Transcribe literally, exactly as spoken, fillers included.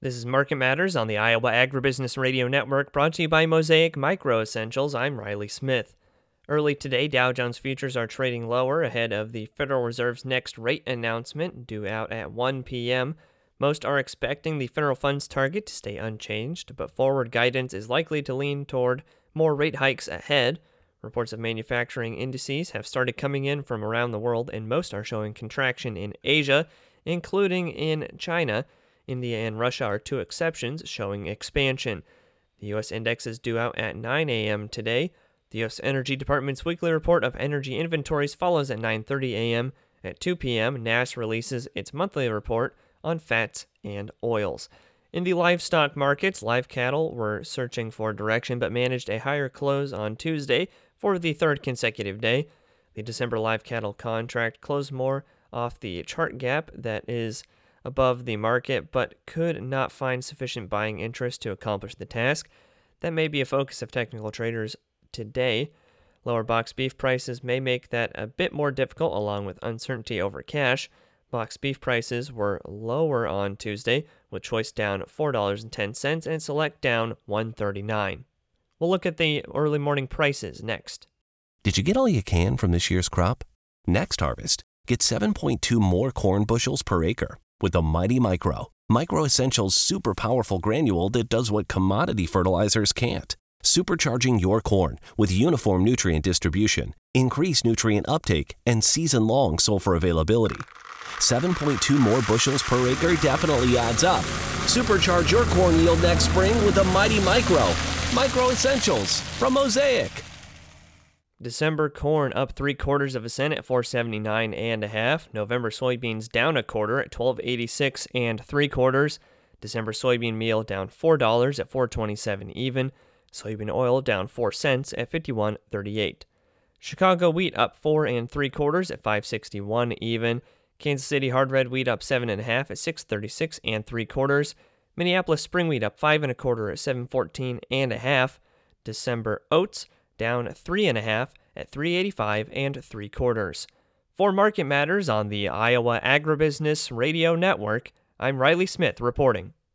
This is Market Matters on the Iowa Agribusiness Radio Network, brought to you by Mosaic Micro Essentials. I'm Riley Smith. Early today, Dow Jones futures are trading lower ahead of the Federal Reserve's next rate announcement due out at one p.m. Most are expecting the federal funds target to stay unchanged, but forward guidance is likely to lean toward more rate hikes ahead. Reports of manufacturing indices have started coming in from around the world, and most are showing contraction in Asia, including in China. India and Russia are two exceptions, showing expansion. The U S index is due out at nine a.m. today. The U S Energy Department's weekly report of energy inventories follows at nine thirty a.m. At two p.m., N A S releases its monthly report on fats and oils. In the livestock markets, live cattle were searching for direction but managed a higher close on Tuesday for the third consecutive day. The December live cattle contract closed more off the chart gap that is above the market, but could not find sufficient buying interest to accomplish the task. That may be a focus of technical traders today. Lower box beef prices may make that a bit more difficult, along with uncertainty over cash. Box beef prices were lower on Tuesday, with choice down four dollars and ten cents and select down one dollar and thirty-nine cents. We'll look at the early morning prices next. Did you get all you can from this year's crop? Next harvest, get seven point two more corn bushels per acre with the Mighty Micro. Micro Essentials super powerful granule that does what commodity fertilizers can't. Supercharging your corn with uniform nutrient distribution, increased nutrient uptake, and season-long sulfur availability. seven point two more bushels per acre definitely adds up. Supercharge your corn yield next spring with the Mighty Micro. Micro Essentials from Mosaic. December corn up three quarters of a cent at four seventy-nine and a half. November soybeans down a quarter at twelve eighty-six and three quarters. December soybean meal down four dollars at four twenty-seven even. Soybean oil down four cents at fifty-one thirty-eight. Chicago wheat up four and three quarters at five sixty-one even. Kansas City hard red wheat up seven and a half at six thirty-six and three quarters. Minneapolis spring wheat up five and a quarter at seven fourteen and a half. December oats down three and a half at three eighty-five and three quarters. For Market Matters on the Iowa Agribusiness Radio Network, I'm Riley Smith reporting.